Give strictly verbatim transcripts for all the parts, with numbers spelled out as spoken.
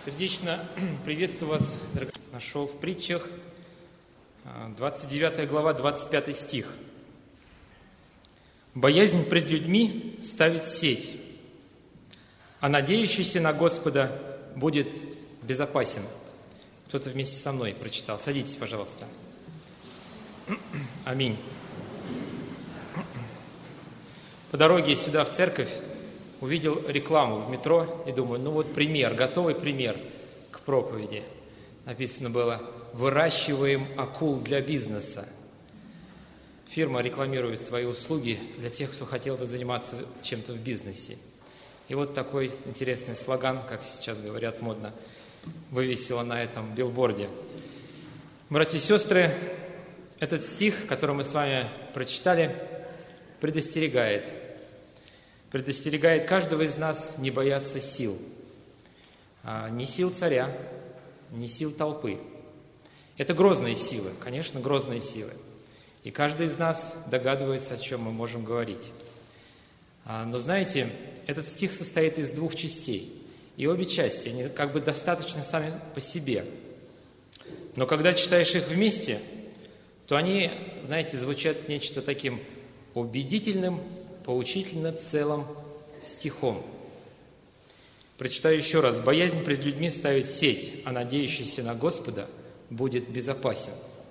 Сердечно приветствую вас, дорогие. Нашел в притчах, двадцать девятая глава, двадцать пятый стих. «Боязнь пред людьми ставит сеть, а надеющийся на Господа будет безопасен». Кто-то вместе со мной прочитал. Садитесь, пожалуйста. Аминь. По дороге сюда, в церковь, увидел рекламу в метро и думаю, ну вот пример, готовый пример к проповеди. Написано было: «Выращиваем акул для бизнеса». Фирма рекламирует свои услуги для тех, кто хотел бы заниматься чем-то в бизнесе. И вот такой интересный слоган, как сейчас говорят модно, вывесила на этом билборде. Братья и сестры, этот стих, который мы с вами прочитали, предостерегает. Предостерегает каждого из нас не бояться сил. Ни сил царя, ни сил толпы. Это грозные силы, конечно, грозные силы. И каждый из нас догадывается, о чем мы можем говорить. Но знаете, этот стих состоит из двух частей. И обе части, они как бы достаточно сами по себе. Но когда читаешь их вместе, то они, знаете, звучат нечто таким убедительным, поучительно целым стихом. Прочитаю еще раз. «Боязнь пред людьми ставит сеть, а надеющийся на Господа будет безопасен».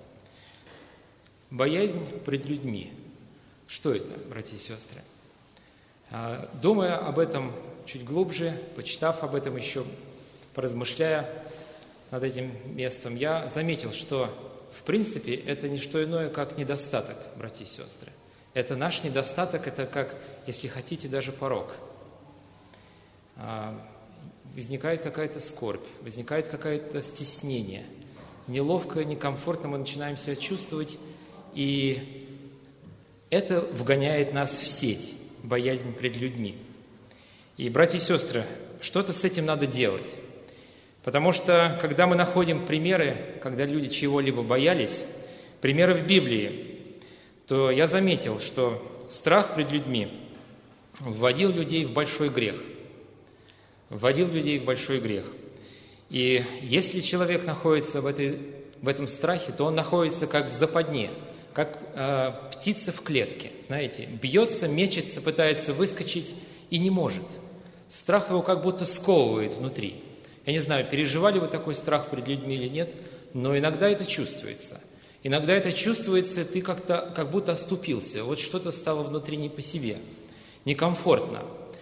Боязнь пред людьми. Что это, братья и сестры? Думая об этом чуть глубже, почитав об этом еще, поразмышляя над этим местом, я заметил, что в принципе это не что иное, как недостаток, братья и сестры. Это наш недостаток, это как, если хотите, даже порок. Возникает какая-то скорбь, возникает какое-то стеснение. Неловко, некомфортно мы начинаем себя чувствовать, и это вгоняет нас в сеть, боязнь пред людьми. И, братья и сестры, что-то с этим надо делать. Потому что, когда мы находим примеры, когда люди чего-либо боялись, примеры в Библии, то я заметил, что страх пред людьми вводил людей в большой грех. Вводил людей в большой грех. И если человек находится в, этой, в этом страхе, то он находится как в западне, как э, птица в клетке, знаете, бьется, мечется, пытается выскочить и не может. Страх его как будто сковывает внутри. Я не знаю, переживали вы такой страх пред людьми или нет, но иногда это чувствуется. Иногда это чувствуется, ты как-то, как будто оступился, вот что-то стало внутри не по себе, некомфортно.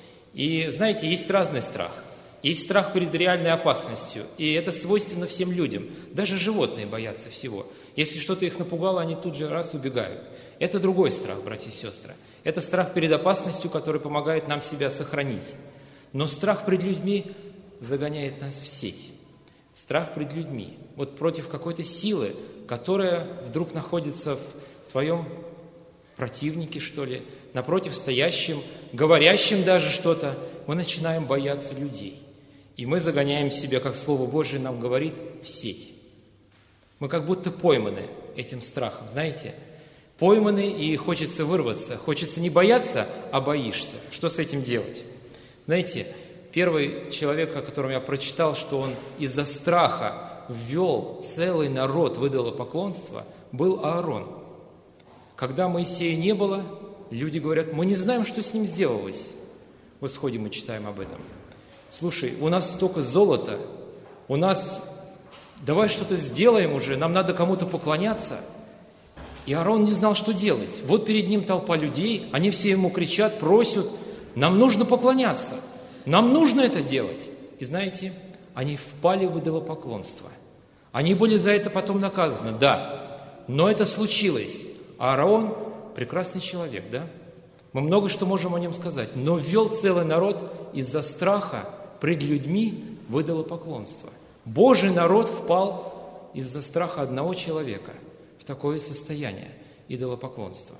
И знаете, есть разный страх. Есть страх перед реальной опасностью, и это свойственно всем людям. Даже животные боятся всего. Если что-то их напугало, они тут же раз убегают. Это другой страх, братья и сестры. Это страх перед опасностью, который помогает нам себя сохранить. Но страх пред людьми загоняет нас в сеть. Страх пред людьми. Вот против какой-то силы, которая вдруг находится в твоем противнике, что ли, напротив стоящим, говорящим даже что-то, мы начинаем бояться людей. И мы загоняем себя, как Слово Божие нам говорит, в сеть. Мы как будто пойманы этим страхом, знаете? Пойманы, и хочется вырваться. Хочется не бояться, а боишься. Что с этим делать? Знаете, первый человек, о котором я прочитал, что он из-за страха ввел целый народ в идолопоклонство, был Аарон. Когда Моисея не было, люди говорят, мы не знаем, что с ним сделалось. В Исходе мы читаем об этом. Слушай, у нас столько золота, у нас, давай что-то сделаем уже, нам надо кому-то поклоняться. И Аарон не знал, что делать. Вот перед ним толпа людей, они все ему кричат, просят, нам нужно поклоняться, нам нужно это делать. И знаете, они впали в идолопоклонство. Они были за это потом наказаны, да, но это случилось. А Аарон прекрасный человек, да? Мы много что можем о нем сказать, но ввел целый народ из-за страха пред людьми в идолопоклонство. Божий народ впал из-за страха одного человека в такое состояние идолопоклонства.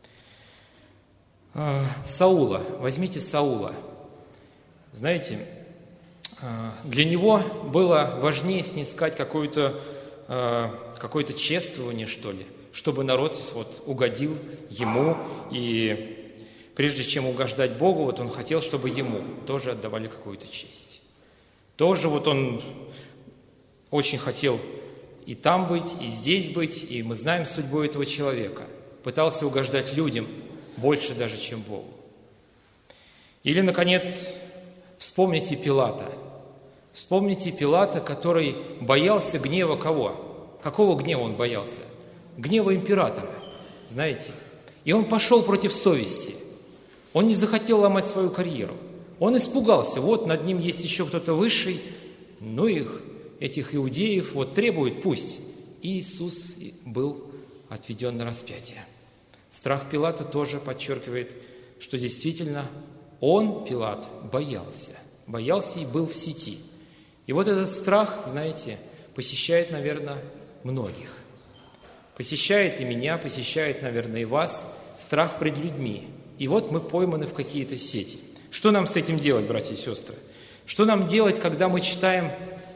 Саула, возьмите Саула. Знаете, для него было важнее снискать какое-то, какое-то чествование, что ли, чтобы народ вот угодил ему, и прежде чем угождать Богу, вот он хотел, чтобы ему тоже отдавали какую-то честь. Тоже вот он очень хотел и там быть, и здесь быть, и мы знаем судьбу этого человека. Пытался угождать людям больше даже, чем Богу. Или, наконец, вспомните Пилата. Вспомните Пилата, который боялся гнева кого? Какого гнева он боялся? Гнева императора, знаете. И он пошел против совести. Он не захотел ломать свою карьеру. Он испугался. Вот над ним есть еще кто-то высший. Ну их, этих иудеев, вот требует, пусть. И Иисус был отведен на распятие. Страх Пилата тоже подчеркивает, что действительно он, Пилат, боялся. Боялся и был в сети. И вот этот страх, знаете, посещает, наверное, многих. Посещает и меня, посещает, наверное, и вас. Страх пред людьми. И вот мы пойманы в какие-то сети. Что нам с этим делать, братья и сестры? Что нам делать, когда мы читаем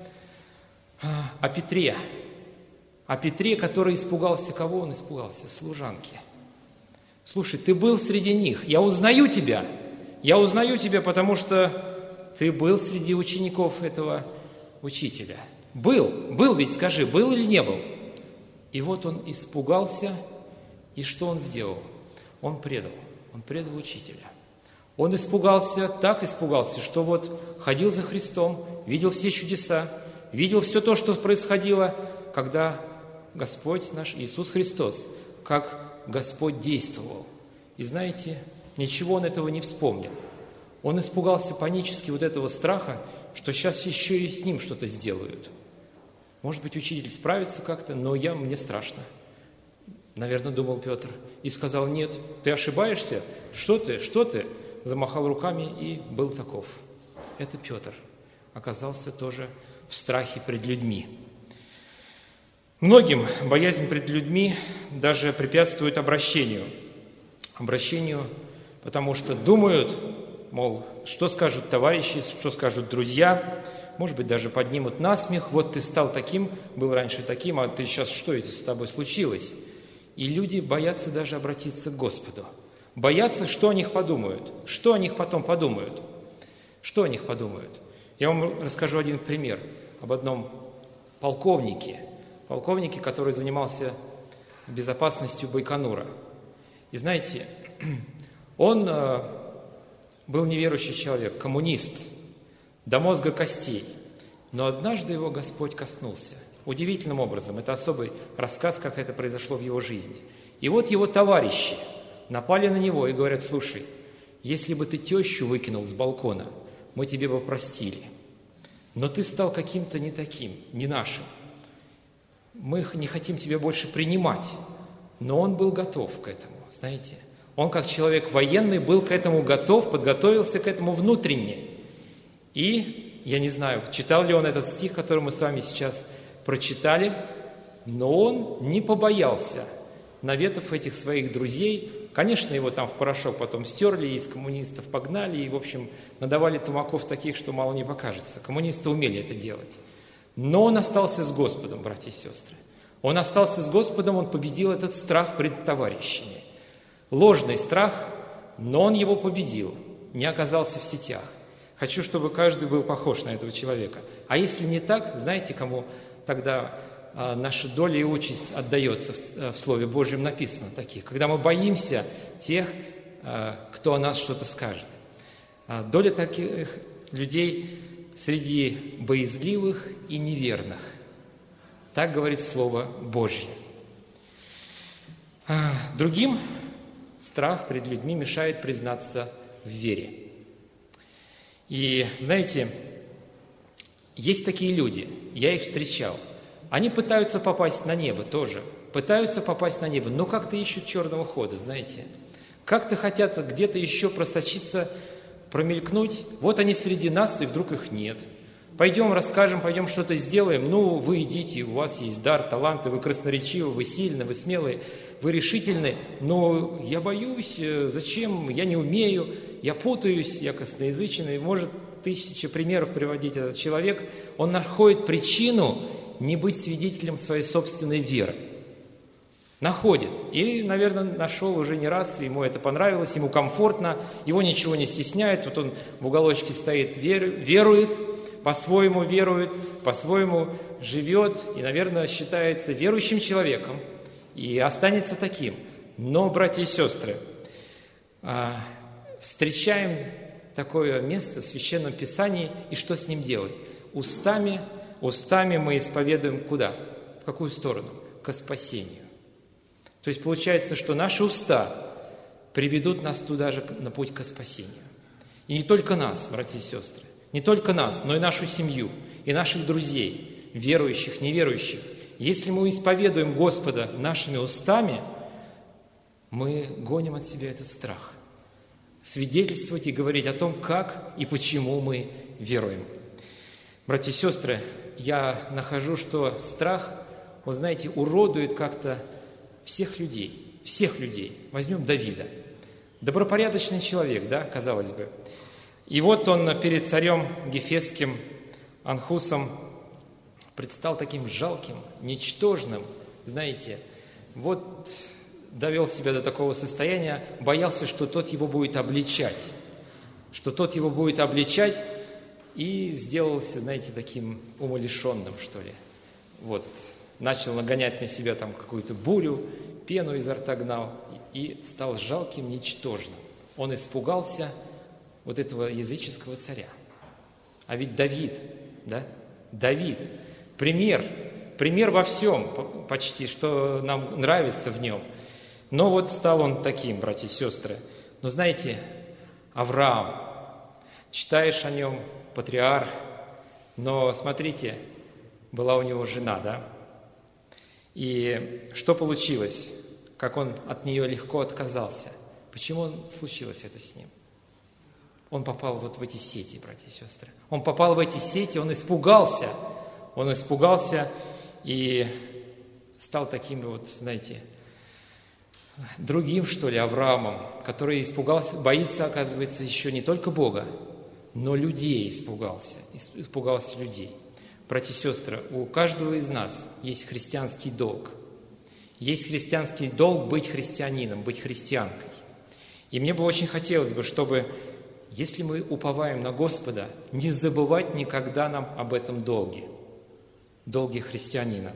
о Петре? О Петре, который испугался кого? Он испугался служанки. Слушай, ты был среди них. Я узнаю тебя. Я узнаю тебя, потому что ты был среди учеников этого учителя. Был. Был ведь, скажи, был или не был? И вот он испугался. И что он сделал? Он предал. Он предал учителя. Он испугался, так испугался, что вот ходил за Христом, видел все чудеса, видел все то, что происходило, когда Господь наш Иисус Христос, как Господь действовал. И знаете, ничего он этого не вспомнил. Он испугался панически вот этого страха, что сейчас еще и с ним что-то сделают. Может быть, учитель справится как-то, но я, мне страшно. Наверное, думал Петр. И сказал: нет, ты ошибаешься? Что ты? Что ты? Замахал руками и был таков. Это Петр оказался тоже в страхе пред людьми. Многим боязнь пред людьми даже препятствует обращению. Обращению, потому что думают, мол, что скажут товарищи, что скажут друзья, может быть, даже поднимут насмех. Вот ты стал таким, был раньше таким, а ты сейчас что это с тобой случилось? И люди боятся даже обратиться к Господу. Боятся, что о них подумают. Что о них потом подумают? Что о них подумают? Я вам расскажу один пример об одном полковнике. Полковнике, который занимался безопасностью Байконура. И знаете, он был неверующий человек, коммунист, до мозга костей. Но однажды его Господь коснулся. Удивительным образом. Это особый рассказ, как это произошло в его жизни. И вот его товарищи напали на него и говорят: слушай, если бы ты тещу выкинул с балкона, мы тебе бы простили. Но ты стал каким-то не таким, не нашим. Мы не хотим тебя больше принимать. Но он был готов к этому, знаете. Он, как человек военный, был к этому готов, подготовился к этому внутренне. И, я не знаю, читал ли он этот стих, который мы с вами сейчас прочитали, но он не побоялся наветов этих своих друзей. Конечно, его там в порошок потом стерли, из коммунистов погнали, и, в общем, надавали тумаков таких, что мало не покажется. Коммунисты умели это делать. Но он остался с Господом, братья и сестры. Он остался с Господом, он победил этот страх пред товарищами. Ложный страх, но он его победил, не оказался в сетях. Хочу, чтобы каждый был похож на этого человека. А если не так, знаете, кому тогда а, наша доля и участь отдается в, в Слове Божьем написано таких, когда мы боимся тех, а, кто о нас что-то скажет. А, доля таких людей среди боязливых и неверных. Так говорит Слово Божье. А, другим страх пред людьми мешает признаться в вере. И, знаете, есть такие люди, я их встречал, они пытаются попасть на небо тоже, пытаются попасть на небо, но как-то ищут черного хода, знаете, как-то хотят где-то еще просочиться, промелькнуть, вот они среди нас, и вдруг их нет. Пойдем, расскажем, пойдем что-то сделаем, ну, вы идите, у вас есть дар, таланты, вы красноречивы, вы сильны, вы смелые, вы решительны, но я боюсь, зачем, я не умею, я путаюсь, я косноязычный, может тысяча примеров приводить этот человек, он находит причину не быть свидетелем своей собственной веры. Находит. И, наверное, нашел уже не раз, ему это понравилось, ему комфортно, его ничего не стесняет, вот он в уголочке стоит, верует, по-своему верует, по-своему живет и, наверное, считается верующим человеком и останется таким. Но, братья и сестры, встречаем такое место в Священном Писании, и что с ним делать? Устами, устами мы исповедуем куда? В какую сторону? Ко спасению. То есть получается, что наши уста приведут нас туда же, на путь ко спасению. И не только нас, братья и сестры, не только нас, но и нашу семью, и наших друзей, верующих, неверующих. Если мы исповедуем Господа нашими устами, мы гоним от себя этот страх. Свидетельствовать и говорить о том, как и почему мы веруем. Братья и сестры, я нахожу, что страх, вы знаете, уродует как-то всех людей, всех людей. Возьмем Давида. Добропорядочный человек, да, казалось бы. И вот он перед царем Гефесским Анхусом предстал таким жалким, ничтожным, знаете, вот довел себя до такого состояния, боялся, что тот его будет обличать, что тот его будет обличать, и сделался, знаете, таким умалишенным, что ли. Вот, начал нагонять на себя там какую-то бурю, пену изо рта гнал, и стал жалким, ничтожным. Он испугался вот этого языческого царя. А ведь Давид, да, Давид, пример, пример во всем почти, что нам нравится в нем. Но вот стал он таким, братья и сестры. Но знаете, Авраам, читаешь о нем, патриарх, но смотрите, была у него жена, да? И что получилось? Как он от нее легко отказался. Почему случилось это с ним? Он попал вот в эти сети, братья и сестры. Он попал в эти сети, он испугался. Он испугался и стал таким вот, знаете, другим, что ли, Авраамом, который испугался, боится, оказывается, еще не только Бога, но людей испугался, испугался людей. Братья и сестры, у каждого из нас есть христианский долг. Есть христианский долг быть христианином, быть христианкой. И мне бы очень хотелось бы, чтобы, если мы уповаем на Господа, не забывать никогда нам об этом долге, долге христианина.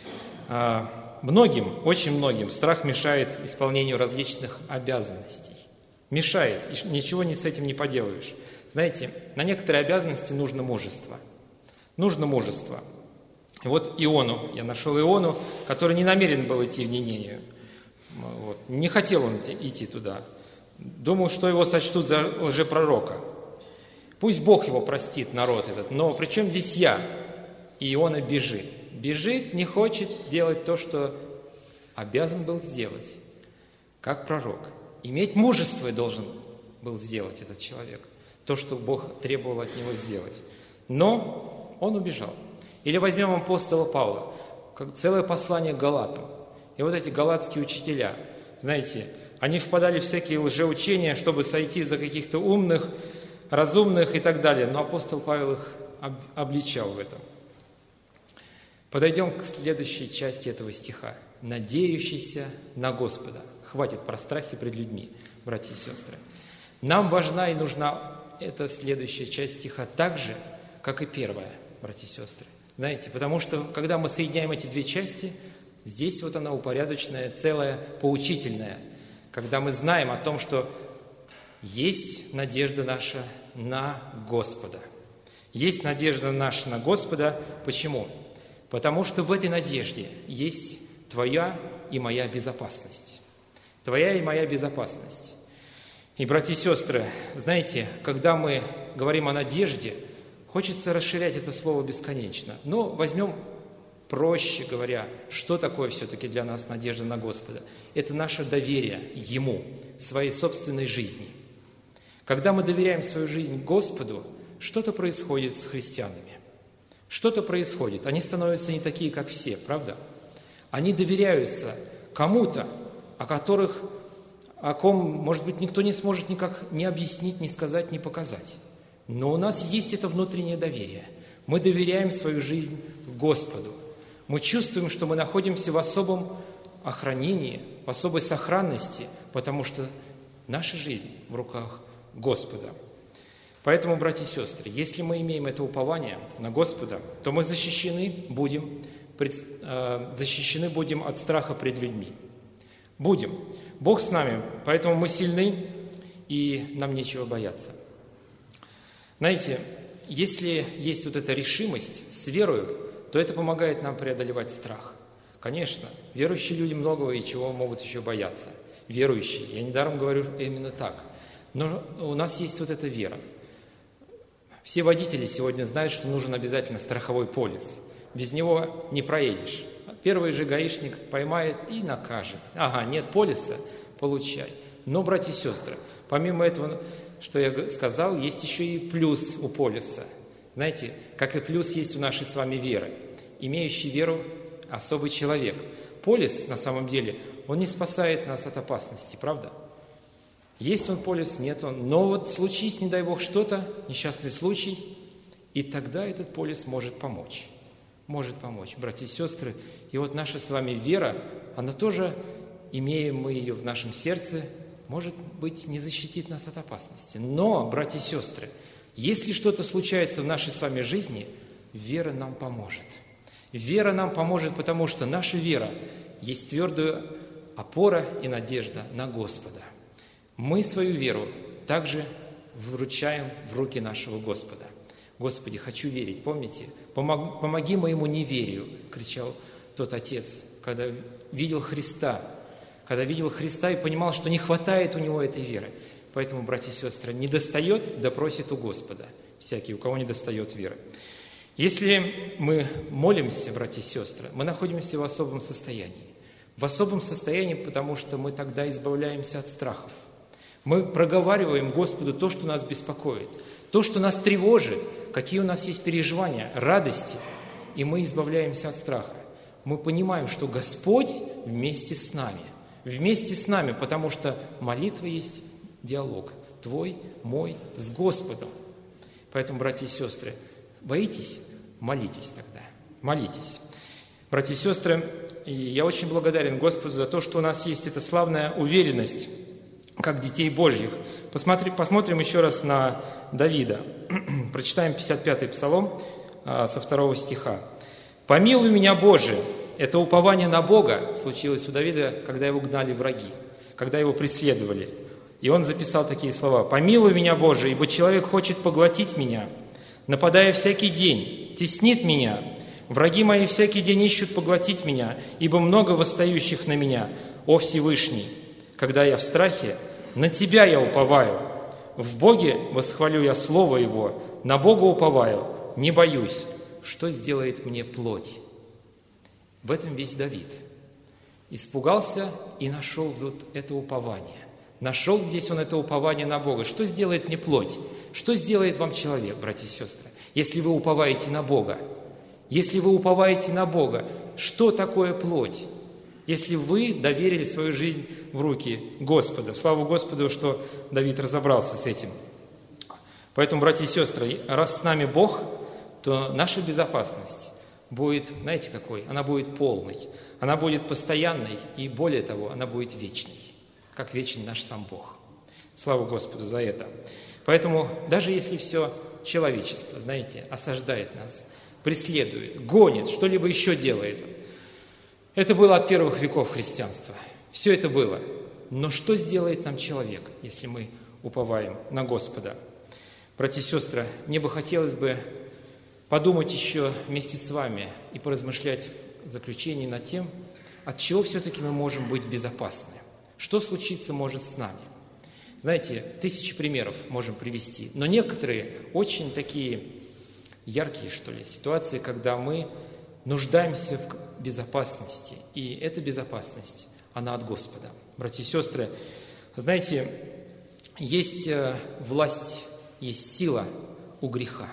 Многим, очень многим страх мешает исполнению различных обязанностей. Мешает, и ничего не с этим не поделаешь. Знаете, на некоторые обязанности нужно мужество. Нужно мужество. И вот Иону, я нашел Иону, который не намерен был идти в Ниневию. Вот. Не хотел он идти туда. Думал, что его сочтут за лжепророка. Пусть Бог его простит, народ этот, но при чем здесь я? И Иона бежит. Бежит, не хочет делать то, что обязан был сделать, как пророк. Иметь мужество должен был сделать этот человек, то, что Бог требовал от него сделать. Но он убежал. Или возьмем апостола Павла, как целое послание к Галатам. И вот эти галатские учителя, знаете, они впадали в всякие лжеучения, чтобы сойти за каких-то умных, разумных и так далее. Но апостол Павел их обличал в этом. Подойдем к следующей части этого стиха. «Надеющийся на Господа». Хватит про страхи пред людьми, братья и сестры. Нам важна и нужна эта следующая часть стиха так же, как и первая, братья и сестры. Знаете, потому что, когда мы соединяем эти две части, здесь вот она упорядоченная, целая, поучительная. Когда мы знаем о том, что есть надежда наша на Господа. Есть надежда наша на Господа. Почему? Потому что в этой надежде есть твоя и моя безопасность. Твоя и моя безопасность. И, братья и сестры, знаете, когда мы говорим о надежде, хочется расширять это слово бесконечно. Но возьмем, проще говоря, что такое все-таки для нас надежда на Господа? Это наше доверие Ему, своей собственной жизни. Когда мы доверяем свою жизнь Господу, что-то происходит с христианами. Что-то происходит. Они становятся не такие, как все, правда? Они доверяются кому-то, о которых, о ком, может быть, никто не сможет никак ни объяснить, ни сказать, ни показать. Но у нас есть это внутреннее доверие. Мы доверяем свою жизнь Господу. Мы чувствуем, что мы находимся в особом охранении, в особой сохранности, потому что наша жизнь в руках Господа. Поэтому, братья и сестры, если мы имеем это упование на Господа, то мы защищены будем, пред, э, защищены будем от страха пред людьми. Будем. Бог с нами, поэтому мы сильны, и нам нечего бояться. Знаете, если есть вот эта решимость с верою, то это помогает нам преодолевать страх. Конечно, верующие люди многого и чего могут еще бояться. Верующие, я недаром говорю именно так. Но у нас есть вот эта вера. Все водители сегодня знают, что нужен обязательно страховой полис. Без него не проедешь. Первый же гаишник поймает и накажет. Ага, нет полиса, получай. Но, братья и сестры, помимо этого, что я сказал, есть еще и плюс у полиса. Знаете, как и плюс есть у нашей с вами веры. Имеющий веру особый человек. Полис, на самом деле, он не спасает нас от опасности, правда? Есть он полис, нет он. Но вот случись, не дай Бог, что-то, несчастный случай, и тогда этот полис может помочь. Может помочь, братья и сестры. И вот наша с вами вера, она тоже, имеем мы ее в нашем сердце, может быть, не защитит нас от опасности. Но, братья и сестры, если что-то случается в нашей с вами жизни, вера нам поможет. Вера нам поможет, потому что наша вера есть твердая опора и надежда на Господа. Мы свою веру также вручаем в руки нашего Господа. «Господи, хочу верить». Помните? «Помог, «Помоги моему неверию», – кричал тот отец, когда видел Христа, когда видел Христа и понимал, что не хватает у него этой веры. Поэтому, братья и сестры, не достает, да просит у Господа. Всякий, у кого не достает веры. Если мы молимся, братья и сестры, мы находимся в особом состоянии. В особом состоянии, потому что мы тогда избавляемся от страхов. Мы проговариваем Господу то, что нас беспокоит, то, что нас тревожит, какие у нас есть переживания, радости, и мы избавляемся от страха. Мы понимаем, что Господь вместе с нами, вместе с нами, потому что молитва есть диалог твой, мой, с Господом. Поэтому, братья и сестры, боитесь? Молитесь тогда, молитесь. Братья и сестры, и я очень благодарен Господу за то, что у нас есть эта славная уверенность, как детей Божьих. Посмотри, посмотрим еще раз на Давида. Прочитаем пятьдесят пятый Псалом а, со второго стиха. «Помилуй меня, Боже!» Это упование на Бога случилось у Давида, когда его гнали враги, когда его преследовали. И он записал такие слова. «Помилуй меня, Боже, ибо человек хочет поглотить меня, нападая всякий день, теснит меня. Враги мои всякий день ищут поглотить меня, ибо много восстающих на меня, о Всевышний. Когда я в страхе, на Тебя я уповаю. В Боге восхвалю я Слово Его, на Бога уповаю, не боюсь, что сделает мне плоть». В этом весь Давид. Испугался и нашел вот это упование. Нашел здесь он это упование на Бога. Что сделает мне плоть? Что сделает вам человек, братья и сестры, если вы уповаете на Бога? Если вы уповаете на Бога, что такое плоть? Если вы доверили свою жизнь в руки Господа. Слава Господу, что Давид разобрался с этим. Поэтому, братья и сестры, раз с нами Бог, то наша безопасность будет, знаете какой? Она будет полной, она будет постоянной и, более того, она будет вечной, как вечен наш сам Бог. Слава Господу за это. Поэтому, даже если все человечество, знаете, осаждает нас, преследует, гонит, что-либо еще делает, это было от первых веков христианства. Все это было. Но что сделает нам человек, если мы уповаем на Господа? Братья и сестры, мне бы хотелось бы подумать еще вместе с вами и поразмышлять в заключении над тем, от чего все-таки мы можем быть безопасны. Что случиться может с нами? Знаете, тысячи примеров можем привести, но некоторые очень такие яркие, что ли, ситуации, когда мы нуждаемся в безопасности, и эта безопасность, она от Господа. Братья и сестры, знаете, есть власть, есть сила у греха.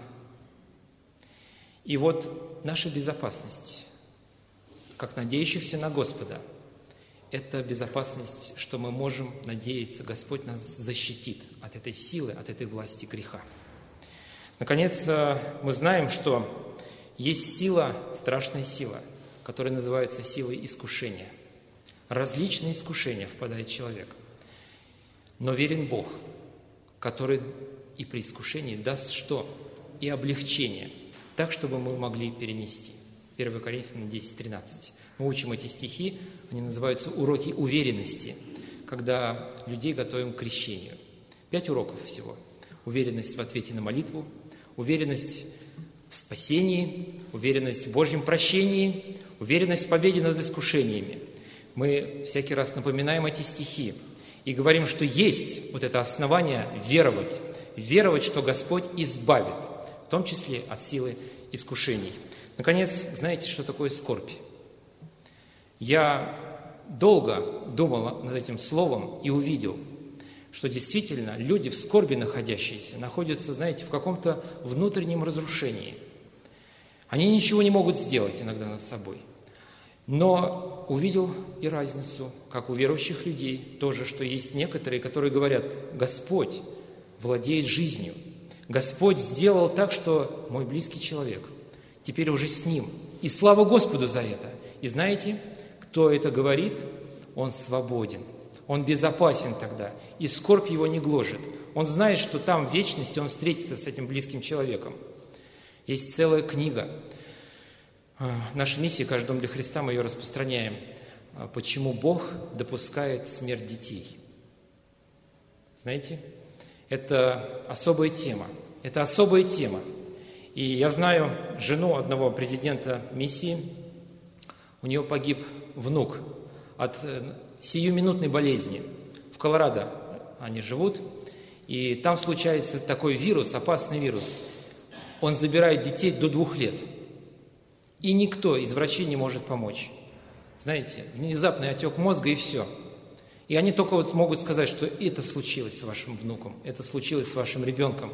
И вот наша безопасность, как надеющихся на Господа, это безопасность, что мы можем надеяться, Господь нас защитит от этой силы, от этой власти греха. Наконец, мы знаем, что есть сила, страшная сила, которая называется силой искушения. Различные искушения впадает человек. Но верен Бог, который и при искушении даст что? И облегчение, так, чтобы мы могли перенести. первое Коринфянам десять тринадцать. Мы учим эти стихи, они называются «Уроки уверенности», когда людей готовим к крещению. Пять уроков всего. Уверенность в ответе на молитву, уверенность в спасении, уверенность в Божьем прощении, уверенность в победе над искушениями. Мы всякий раз напоминаем эти стихи и говорим, что есть вот это основание веровать, веровать, что Господь избавит, в том числе от силы искушений. Наконец, знаете, что такое скорбь? Я долго думал над этим словом и увидел, что действительно люди в скорби находящиеся находятся, знаете, в каком-то внутреннем разрушении. Они ничего не могут сделать иногда над собой. Но увидел и разницу, как у верующих людей, тоже, что есть некоторые, которые говорят: Господь владеет жизнью. Господь сделал так, что мой близкий человек теперь уже с Ним. И слава Господу за это. И знаете, кто это говорит? Он свободен. Он безопасен тогда, и скорбь его не гложет. Он знает, что там в вечности он встретится с этим близким человеком. Есть целая книга. Наша миссия «Каждый дом для Христа», мы ее распространяем. Почему Бог допускает смерть детей? Знаете, это особая тема. Это особая тема. И я знаю жену одного президента миссии. У нее погиб внук от сиюминутной болезни. В Колорадо они живут, и там случается такой вирус, опасный вирус. Он забирает детей до двух лет. И никто из врачей не может помочь. Знаете, внезапный отек мозга и все. И они только вот могут сказать, что это случилось с вашим внуком, это случилось с вашим ребенком.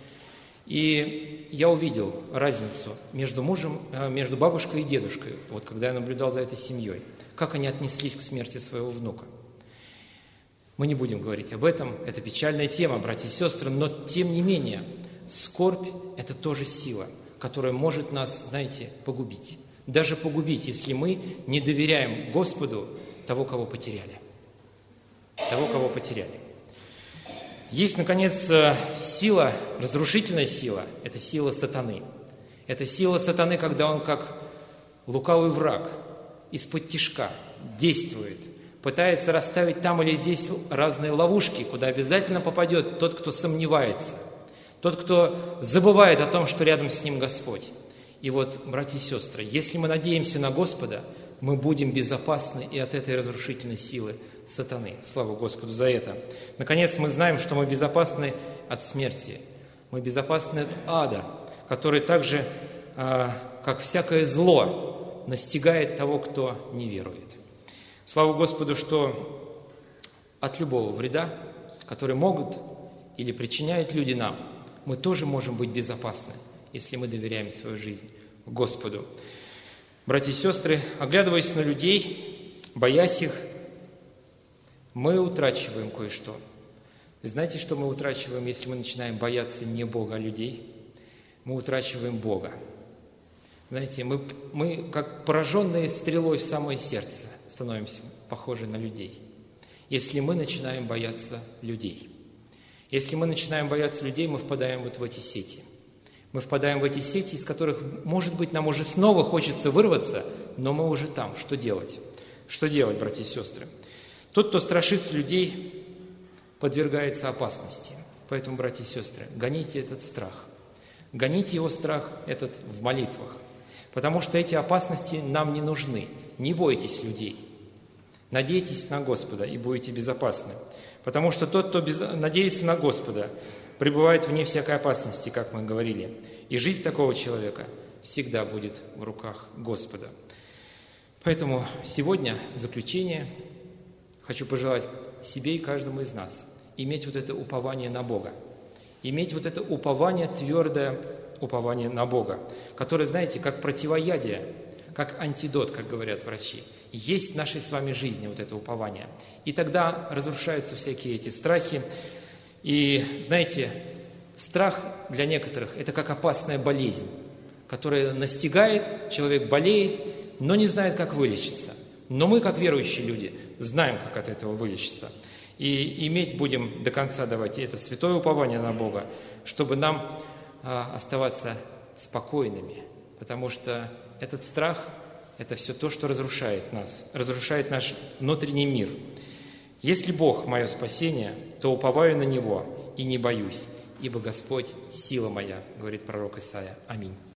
И я увидел разницу между мужем, между бабушкой и дедушкой, вот когда я наблюдал за этой семьей, как они отнеслись к смерти своего внука. Мы не будем говорить об этом, это печальная тема, братья и сестры, но тем не менее, скорбь – это тоже сила, которая может нас, знаете, погубить. Даже погубить, если мы не доверяем Господу того, кого потеряли. Того, кого потеряли. Есть, наконец, сила, разрушительная сила – это сила сатаны. Это сила сатаны, когда он как лукавый враг из-под тишка действует, пытается расставить там или здесь разные ловушки, куда обязательно попадет тот, кто сомневается, тот, кто забывает о том, что рядом с ним Господь. И вот, братья и сестры, если мы надеемся на Господа, мы будем безопасны и от этой разрушительной силы сатаны. Слава Господу за это. Наконец, мы знаем, что мы безопасны от смерти. Мы безопасны от ада, который также, как всякое зло, настигает того, кто не верует. Слава Господу, что от любого вреда, который могут или причиняют люди нам, мы тоже можем быть безопасны, если мы доверяем свою жизнь Господу. Братья и сестры, оглядываясь на людей, боясь их, мы утрачиваем кое-что. Вы знаете, что мы утрачиваем, если мы начинаем бояться не Бога, а людей? Мы утрачиваем Бога. Знаете, мы, мы как пораженные стрелой в самое сердце становимся похожи на людей, если мы начинаем бояться людей. Если мы начинаем бояться людей, мы впадаем вот в эти сети. Мы впадаем в эти сети, из которых, может быть, нам уже снова хочется вырваться, но мы уже там. Что делать? Что делать, братья и сестры? Тот, кто страшится людей, подвергается опасности. Поэтому, братья и сестры, гоните этот страх. Гоните его страх этот в молитвах. Потому что эти опасности нам не нужны. Не бойтесь людей. Надейтесь на Господа и будете безопасны. Потому что тот, кто без... надеется на Господа, пребывает вне всякой опасности, как мы говорили. И жизнь такого человека всегда будет в руках Господа. Поэтому сегодня, в заключение, хочу пожелать себе и каждому из нас иметь вот это упование на Бога. Иметь вот это упование, твердое упование на Бога, которое, знаете, как противоядие, как антидот, как говорят врачи. Есть в нашей с вами жизни вот это упование. И тогда разрушаются всякие эти страхи. И, знаете, страх для некоторых – это как опасная болезнь, которая настигает, человек болеет, но не знает, как вылечиться. Но мы, как верующие люди, знаем, как от этого вылечиться. И иметь будем до конца, давайте, это святое упование на Бога, чтобы нам а, оставаться спокойными, потому что этот страх – это все то, что разрушает нас, разрушает наш внутренний мир. Если Бог – мое спасение, то уповаю на Него и не боюсь, ибо Господь – сила моя, говорит пророк Исаия. Аминь.